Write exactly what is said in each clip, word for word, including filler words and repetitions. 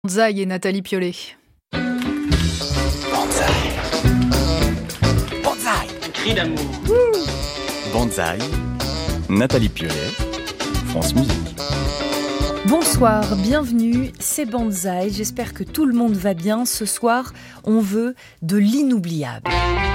Bonsaï et Nathalie Piollet. Bonsaï. Bonsaï. Un cri d'amour. Bonsaï. Nathalie Piollet. France Musique. Bonsoir, bienvenue, c'est Bonsaï. J'espère que tout le monde va bien. Ce soir, on veut de l'inoubliable.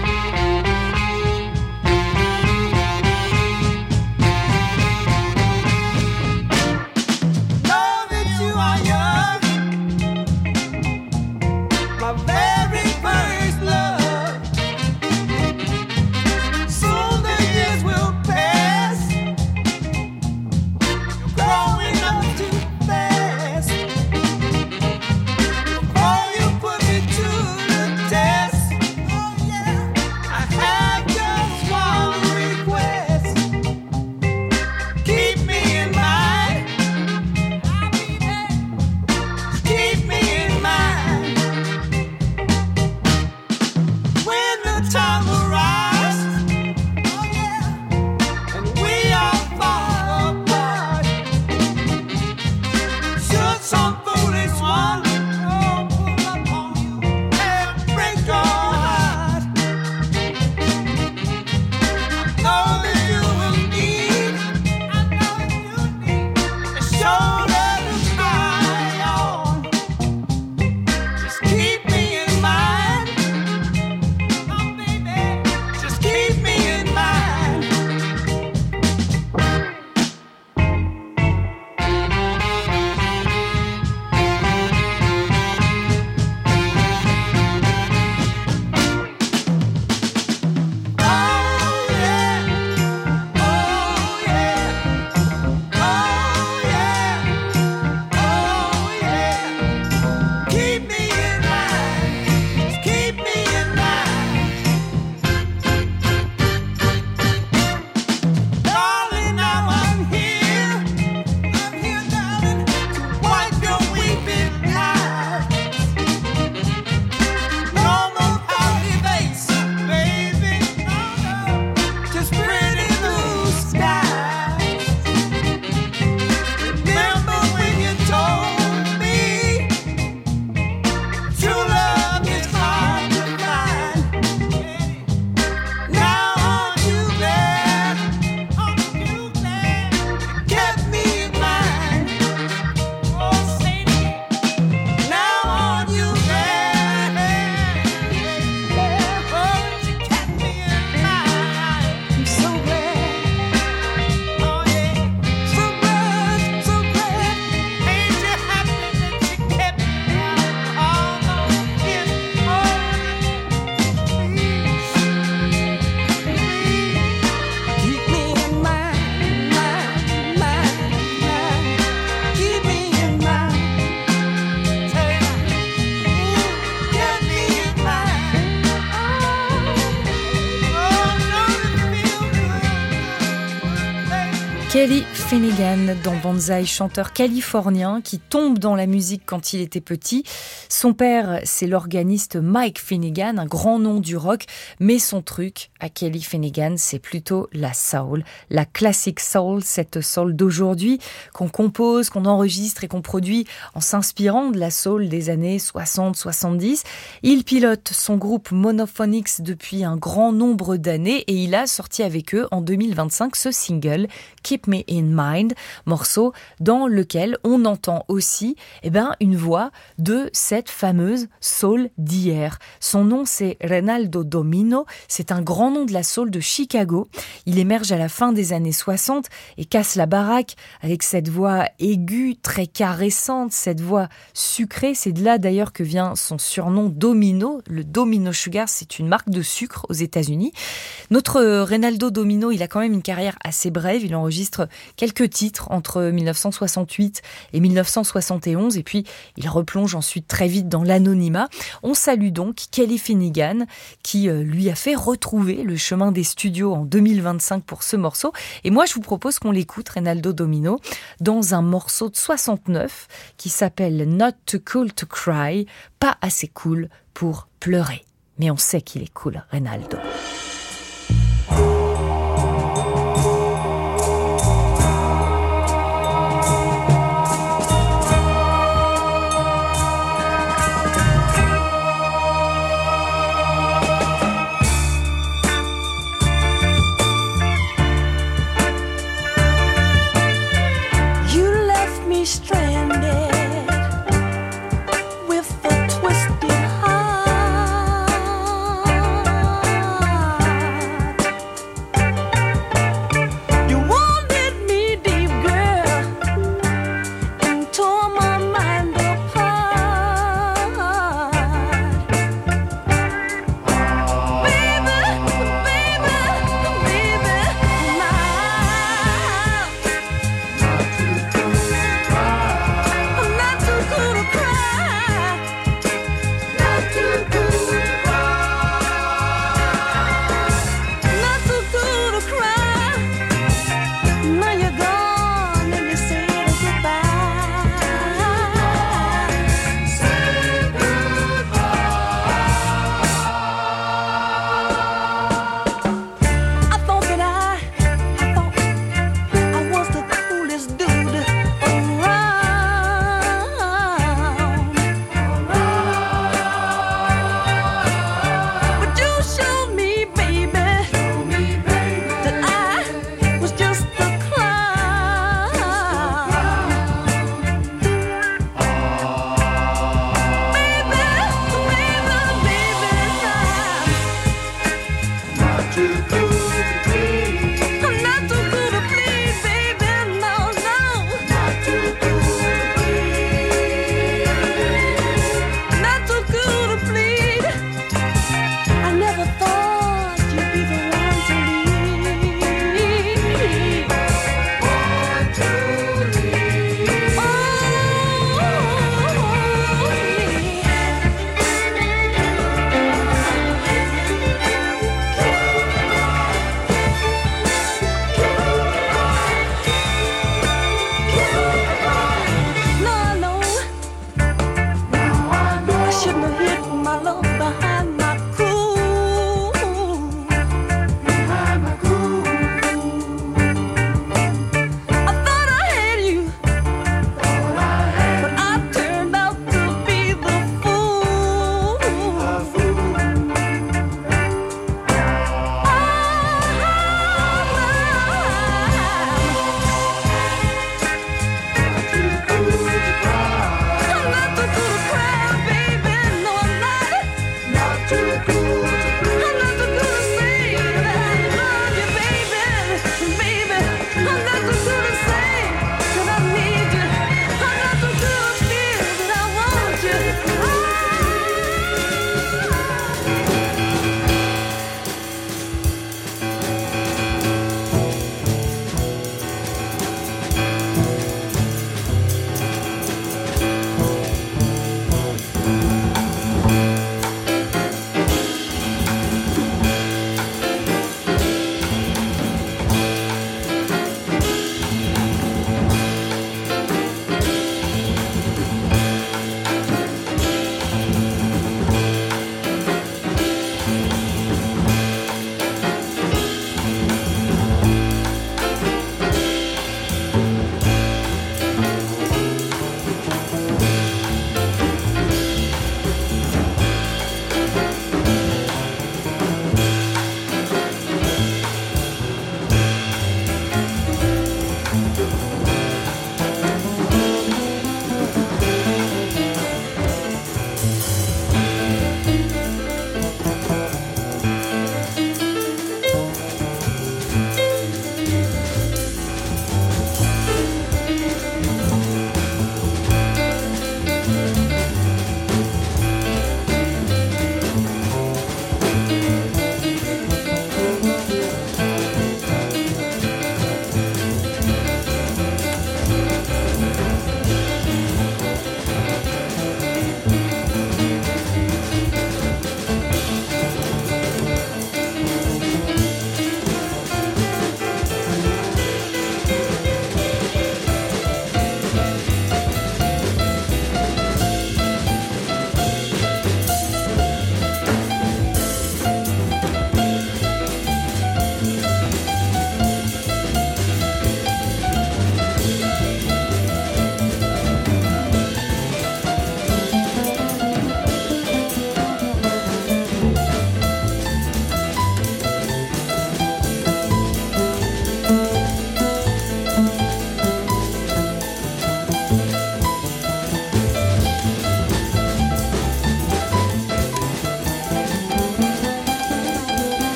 Kelly Finnegan dans Bonsaï, chanteur californien qui tombe dans la musique quand il était petit. Son père, c'est l'organiste Mike Finnegan, un grand nom du rock, mais son truc à Kelly Finnegan, c'est plutôt la soul, la classic soul, cette soul d'aujourd'hui qu'on compose, qu'on enregistre et qu'on produit en s'inspirant de la soul des années soixante soixante-dix. Il pilote son groupe Monophonics depuis un grand nombre d'années et il a sorti avec eux en deux mille vingt-cinq ce single Keep Me In Mind, morceau dans lequel on entend aussi eh ben, une voix de cette fameuse soul d'hier. Son nom c'est Renaldo Domino, c'est un grand nom de la soul de Chicago. Il émerge à la fin des années soixante et casse la baraque avec cette voix aiguë, très caressante, cette voix sucrée. C'est de là d'ailleurs que vient son surnom Domino. Le Domino Sugar, c'est une marque de sucre aux États-Unis. Notre Renaldo Domino, il a quand même une carrière assez brève. Il enregistre quelques titres entre dix-neuf cent soixante-huit et dix-neuf cent soixante et onze et puis il replonge ensuite très vite dans l'anonymat. On salue donc Kelly Finnegan qui euh, lui a fait retrouver le chemin des studios en deux mille vingt-cinq pour ce morceau et moi je vous propose qu'on l'écoute, Renaldo Domino, dans un morceau de soixante-neuf qui s'appelle Not Too Cool to Cry, pas assez cool pour pleurer. Mais on sait qu'il est cool, Renaldo.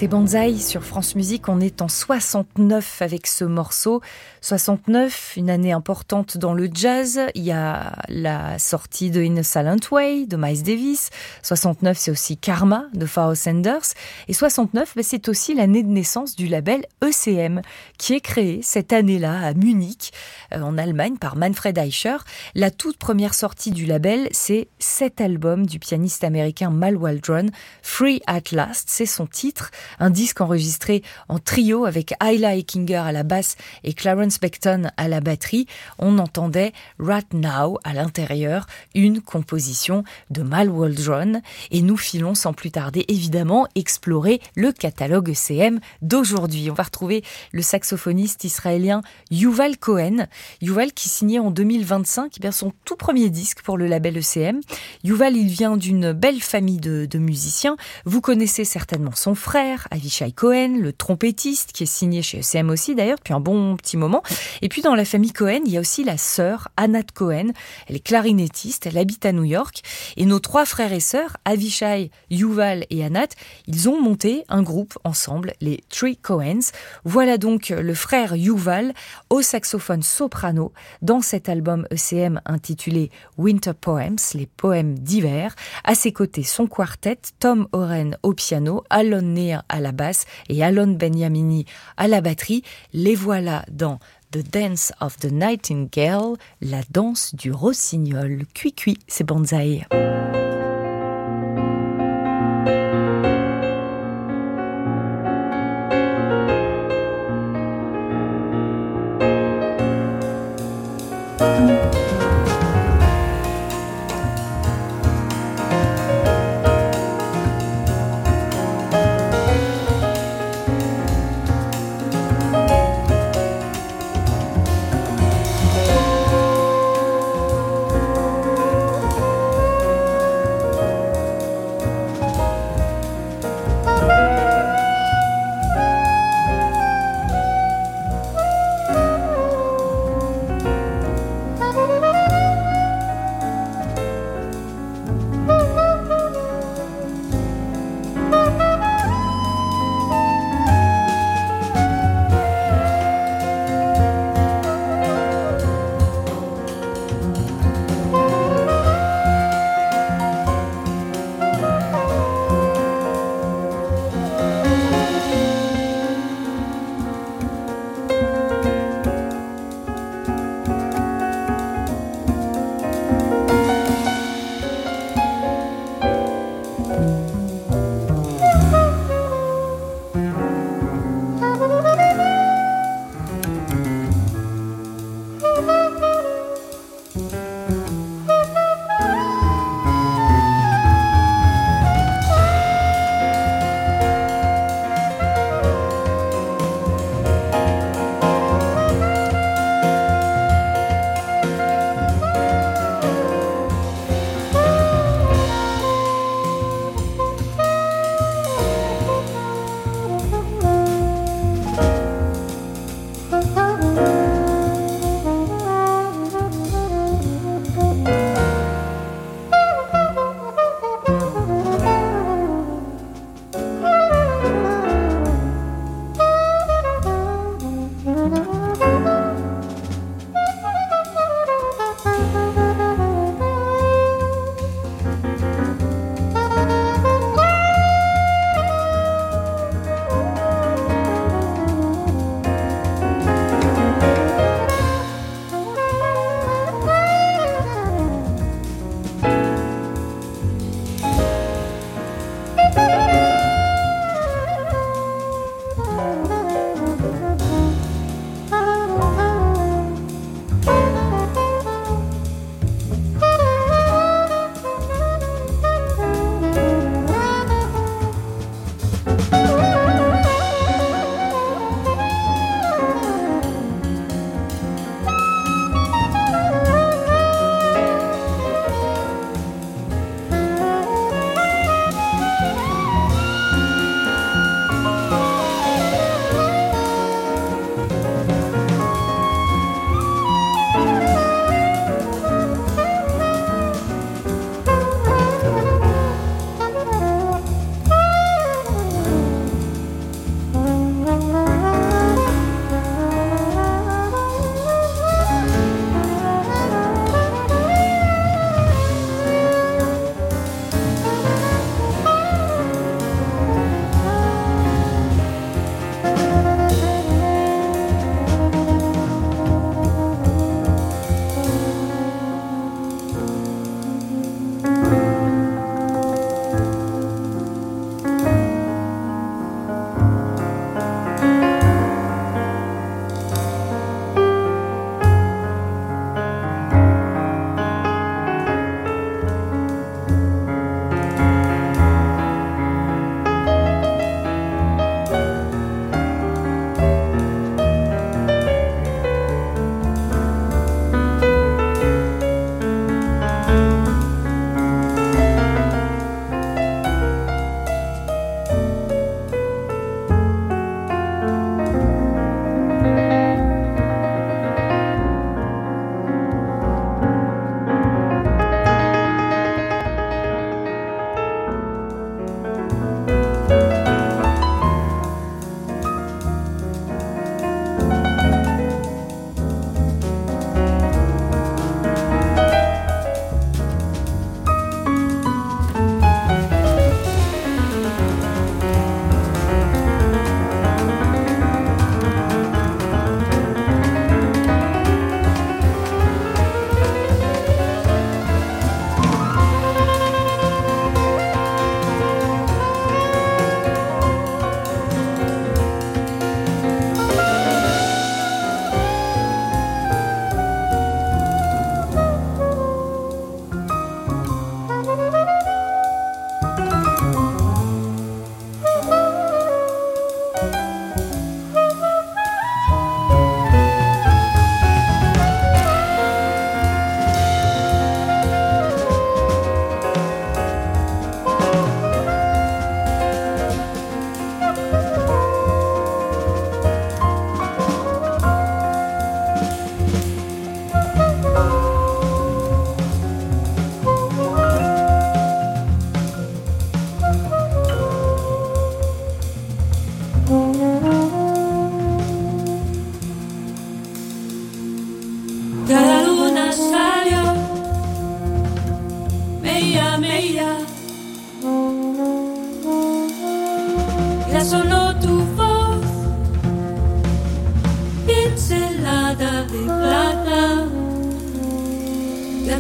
C'est Banzai sur France Musique, on est en soixante-neuf avec ce morceau. soixante-neuf, une année importante dans le jazz. Il y a la sortie de In a Silent Way de Miles Davis. soixante-neuf, c'est aussi Karma de Pharoah Sanders. Et soixante-neuf, ben, c'est aussi l'année de naissance du label E C M, qui est créé cette année-là à Munich, euh, en Allemagne, par Manfred Eicher. La toute première sortie du label, c'est cet album du pianiste américain Mal Waldron, Free at Last, c'est son titre. Un disque enregistré en trio avec Ayla Eckinger à la basse et Clarence Beckton à la batterie. On entendait Right Now à l'intérieur, une composition de Mal Waldron. Et nous filons sans plus tarder, évidemment, explorer le catalogue E C M d'aujourd'hui. On va retrouver le saxophoniste israélien Yuval Cohen. Yuval qui signait en deux mille vingt-cinq eh bien, son tout premier disque pour le label E C M. Yuval, il vient d'une belle famille de, de musiciens. Vous connaissez certainement son frère, Avishai Cohen, le trompettiste, qui est signé chez E C M aussi d'ailleurs, depuis un bon petit moment. Et puis dans la famille Cohen, il y a aussi la sœur, Anat Cohen. Elle est clarinettiste, elle habite à New York. Et nos trois frères et sœurs, Avishai, Yuval et Anat, ils ont monté un groupe ensemble, les Three Cohens. Voilà donc le frère Yuval au saxophone soprano dans cet album E C M intitulé Winter Poems, les poèmes d'hiver. À ses côtés, son quartet, Tom Oren au piano, Alon Neer à la basse et Alon Benyamini à la batterie. Les voilà dans The Dance of the Nightingale, la danse du rossignol. Cui-cui, c'est Banzai.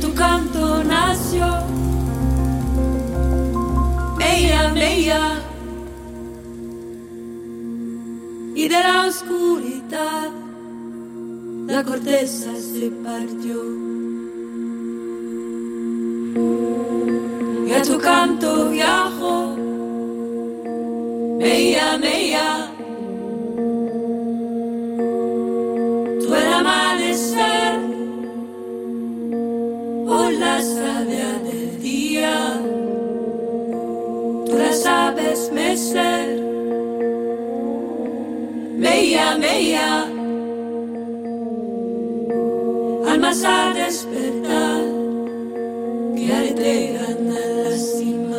tu canto nació. Meia, meia. Y de la oscuridad la corteza se partió. Y a tu canto viajo, meia, meia. Tú el amanecer o la savia del día, tú la sabes mecer. Meia, meia, almas a despertar que aletrean a las cimas.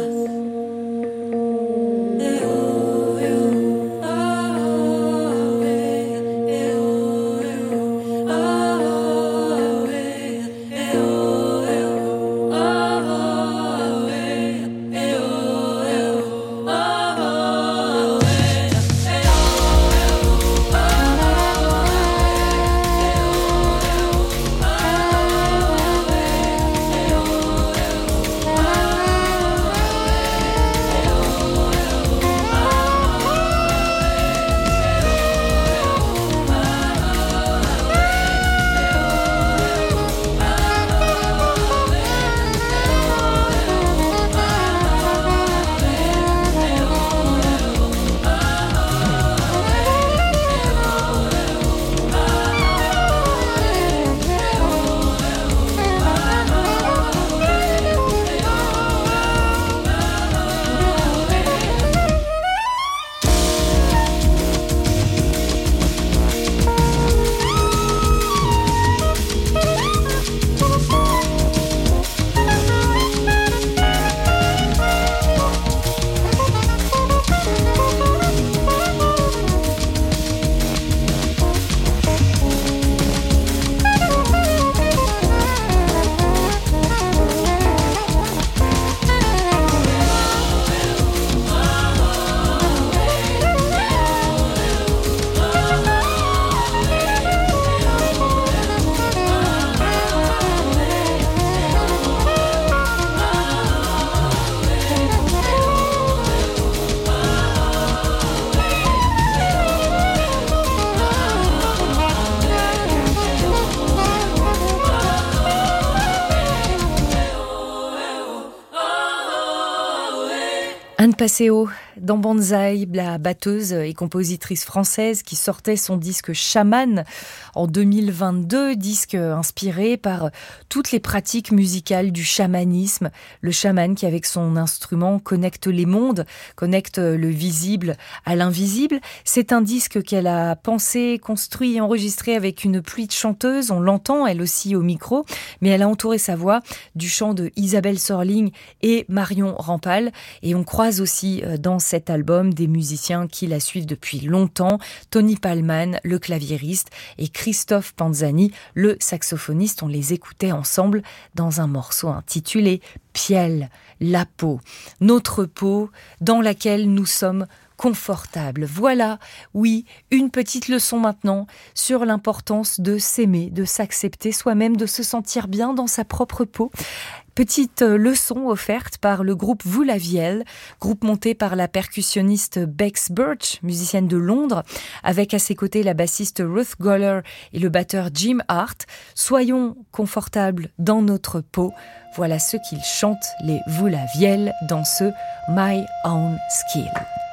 Anne Passeo, dans Banzai, la batteuse et compositrice française qui sortait son disque Chaman en deux mille vingt-deux, disque inspiré par toutes les pratiques musicales du chamanisme. Le chaman qui, avec son instrument, connecte les mondes, connecte le visible à l'invisible. C'est un disque qu'elle a pensé, construit et enregistré avec une pluie de chanteuses. On l'entend, elle aussi, au micro, mais elle a entouré sa voix du chant de Isabelle Sorling et Marion Rampal. Et on croise aussi dans cet album des musiciens qui la suivent depuis longtemps, Tony Palman, le claviériste, et Christophe Panzani, le saxophoniste. On les écoutait ensemble dans un morceau intitulé « Piel », la peau, notre peau dans laquelle nous sommes confortable. Voilà, oui, une petite leçon maintenant sur l'importance de s'aimer, de s'accepter soi-même, de se sentir bien dans sa propre peau. Petite leçon offerte par le groupe Voulavielle, groupe monté par la percussionniste Bex Birch, musicienne de Londres, avec à ses côtés la bassiste Ruth Goller et le batteur Jim Hart. Soyons confortables dans notre peau. Voilà ce qu'ils chantent, les Voulavielle, dans ce My Own Skill.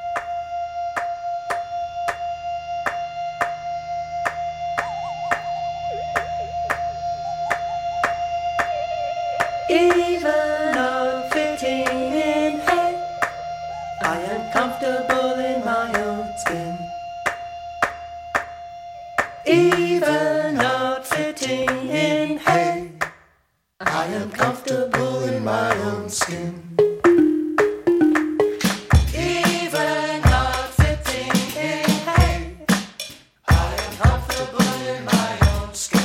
Even not fitting in head, I am comfortable in my own skin. Even not fitting in head, I am comfortable in my own skin. Even not fitting in head, I am comfortable in my own skin.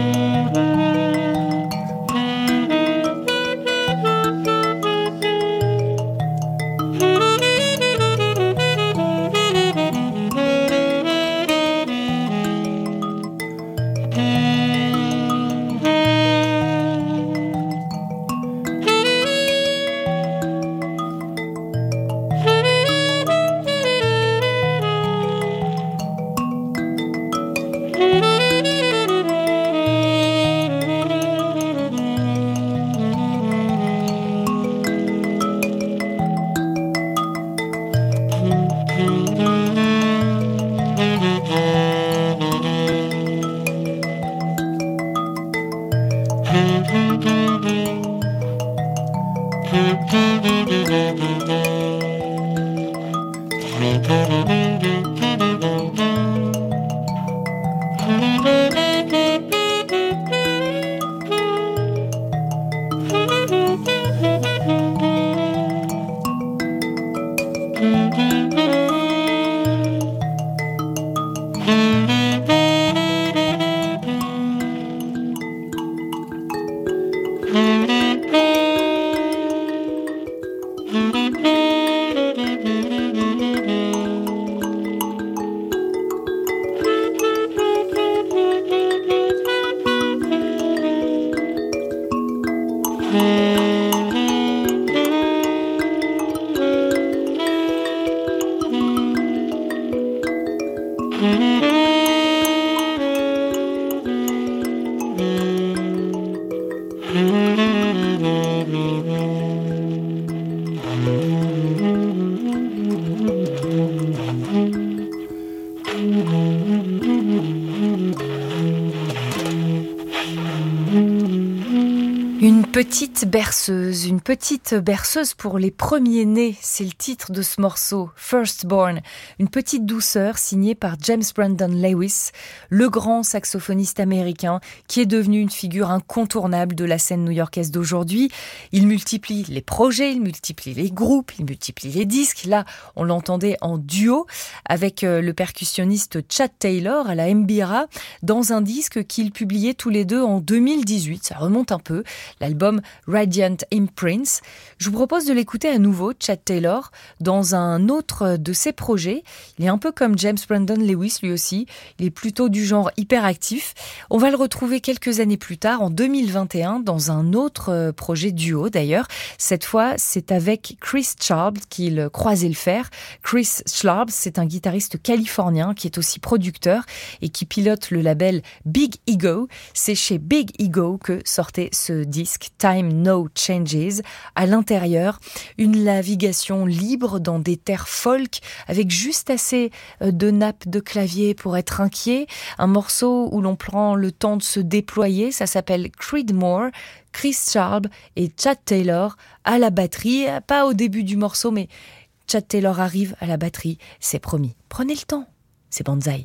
Une petite berceuse, une petite berceuse pour les premiers-nés, c'est le titre de ce morceau, Firstborn. Une petite douceur signée par James Brandon Lewis, le grand saxophoniste américain qui est devenu une figure incontournable de la scène new-yorkaise d'aujourd'hui. Il multiplie les projets, il multiplie les groupes, il multiplie les disques. Là, on l'entendait en duo avec le percussionniste Chad Taylor à la Mbira dans un disque qu'ils publiaient tous les deux en deux mille dix-huit. Ça remonte un peu. L'album Radiant Imprints. Je vous propose de l'écouter à nouveau, Chad Taylor, dans un autre de ses projets. Il est un peu comme James Brandon Lewis, lui aussi. Il est plutôt du genre hyperactif. On va le retrouver quelques années plus tard, en deux mille vingt et un, dans un autre projet duo d'ailleurs. Cette fois, c'est avec Chris Sharp qu'il croisait le fer. Chris Sharp, c'est un guitariste californien qui est aussi producteur et qui pilote le label Big Ego. C'est chez Big Ego que sortait ce disque Time No Changes. À l'intérieur, une navigation libre dans des terres folk avec juste assez de nappes de clavier pour être inquiet. Un morceau où l'on prend le temps de se déployer. Ça s'appelle Creedmoor. Chris Sharp et Chad Taylor à la batterie. Pas au début du morceau, mais Chad Taylor arrive à la batterie. C'est promis. Prenez le temps. C'est Banzai.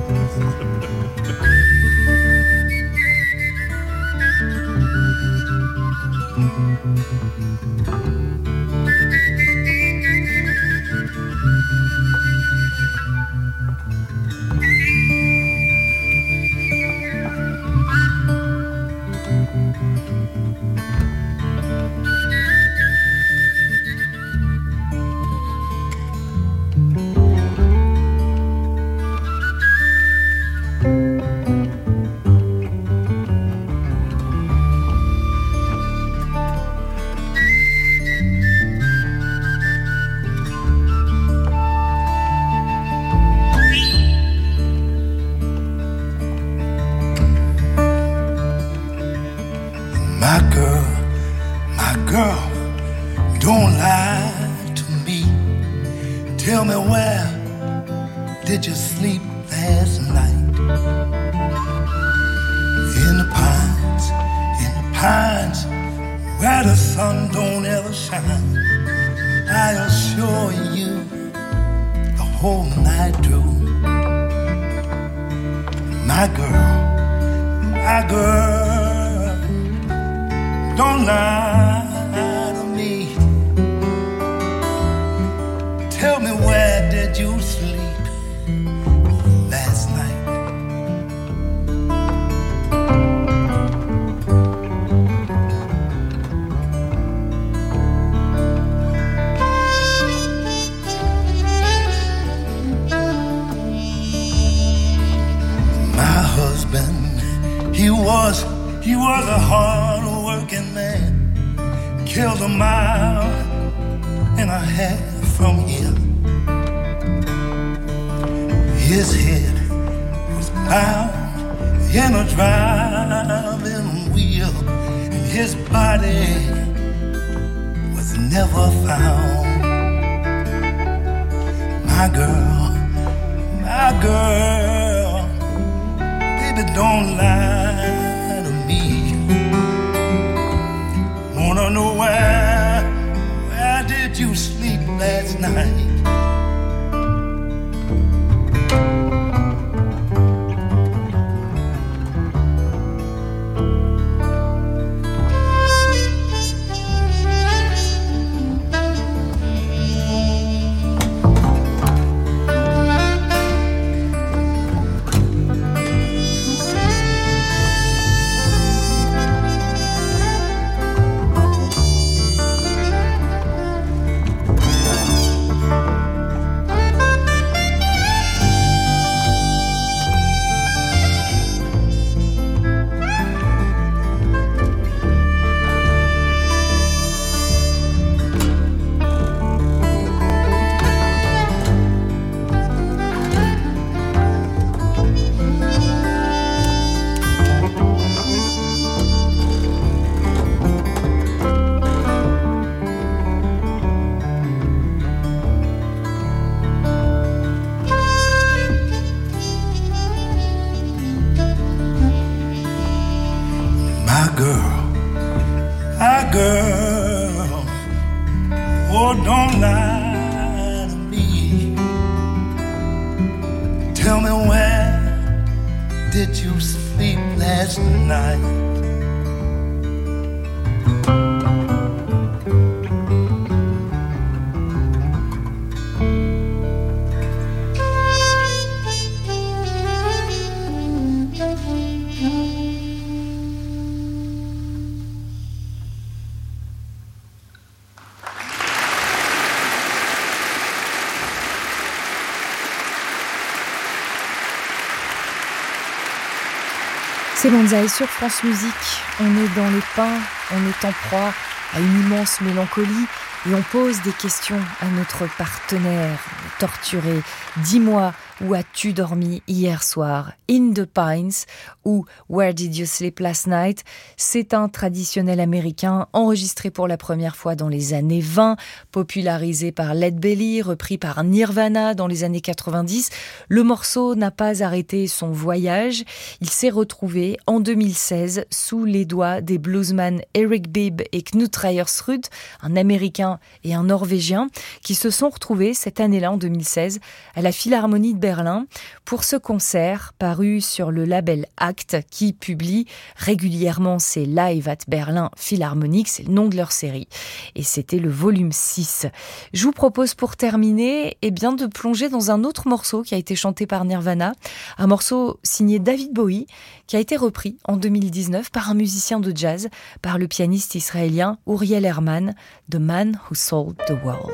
He was, he was a hard-working man. Killed a mile and a half from here. His head was bound in a driving wheel, and his body was never found. My girl, my girl, baby, don't lie to me. Wanna know where, where did you sleep last night? C'est Banzai sur France Musique. On est dans les pins, on est en proie à une immense mélancolie et on pose des questions à notre partenaire torturé. Dis-moi, où as-tu dormi hier soir? In the Pines ou Where Did You Sleep Last Night? C'est un traditionnel américain enregistré pour la première fois dans les années vingt, popularisé par Lead Belly, repris par Nirvana dans les années quatre-vingt-dix. Le morceau n'a pas arrêté son voyage. Il s'est retrouvé en deux mille seize sous les doigts des bluesman Eric Bibb et Knut Reyersrud, un Américain et un Norvégien, qui se sont retrouvés cette année-là, en deux mille seize, à la Philharmonie de Berlin pour ce concert paru sur le label Act qui publie régulièrement ces Live at Berlin Philharmonic, c'est le nom de leur série. Et c'était le volume six. Je vous propose pour terminer eh bien, de plonger dans un autre morceau qui a été chanté par Nirvana, un morceau signé David Bowie qui a été repris en deux mille dix-neuf par un musicien de jazz, par le pianiste israélien Uriel Herman, The Man Who Sold the World.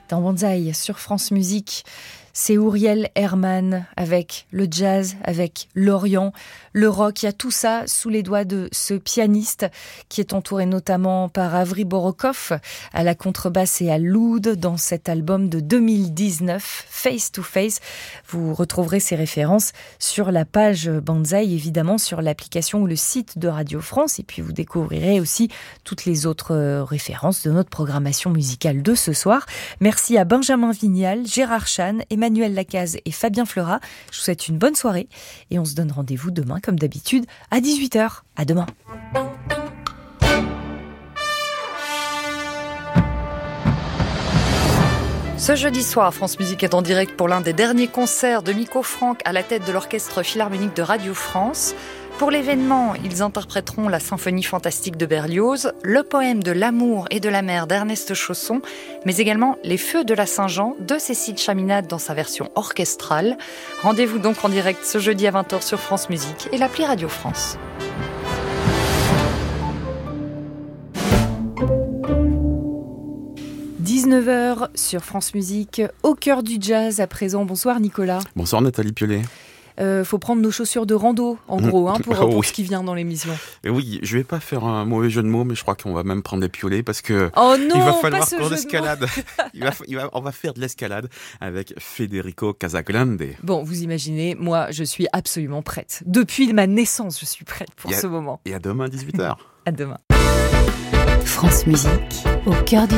Dans Banzai sur France Musique, c'est Uriel Herman avec le jazz, avec l'Orient, le rock. Il y a tout ça sous les doigts de ce pianiste qui est entouré notamment par Avri Borokov à la contrebasse et à l'oud dans cet album de deux mille dix-neuf, Face to Face. Vous retrouverez ces références sur la page Banzai, évidemment sur l'application ou le site de Radio France. Et puis vous découvrirez aussi toutes les autres références de notre programmation musicale de ce soir. Merci à Benjamin Vignal, Gérard Chan, Emmanuel Lacaze et Fabien Fleurat. Je vous souhaite une bonne soirée et on se donne rendez-vous demain comme d'habitude à dix-huit heures. À demain. Ce jeudi soir, France Musique est en direct pour l'un des derniers concerts de Miko Franck à la tête de l'Orchestre Philharmonique de Radio France. Pour l'événement, ils interpréteront la symphonie fantastique de Berlioz, le poème de l'amour et de la mer d'Ernest Chausson, mais également les feux de la Saint-Jean de Cécile Chaminade dans sa version orchestrale. Rendez-vous donc en direct ce jeudi à vingt heures sur France Musique et l'appli Radio France. dix-neuf heures sur France Musique, au cœur du jazz à présent. Bonsoir Nicolas. Bonsoir Nathalie Piolet. Euh, faut prendre nos chaussures de rando, en gros, hein, pour, oh, pour oui. ce qui vient dans l'émission. Et oui, je vais pas faire un mauvais jeu de mots, mais je crois qu'on va même prendre des piolets parce que oh non, il va falloir pas ce qu'on jeu escalade. il va, il va, on va faire de l'escalade avec Federico Casagrande. Bon, vous imaginez, moi, je suis absolument prête. Depuis ma naissance, je suis prête pour et à, ce moment. Et à demain, dix-huit heures. À demain. France Musique, au cœur du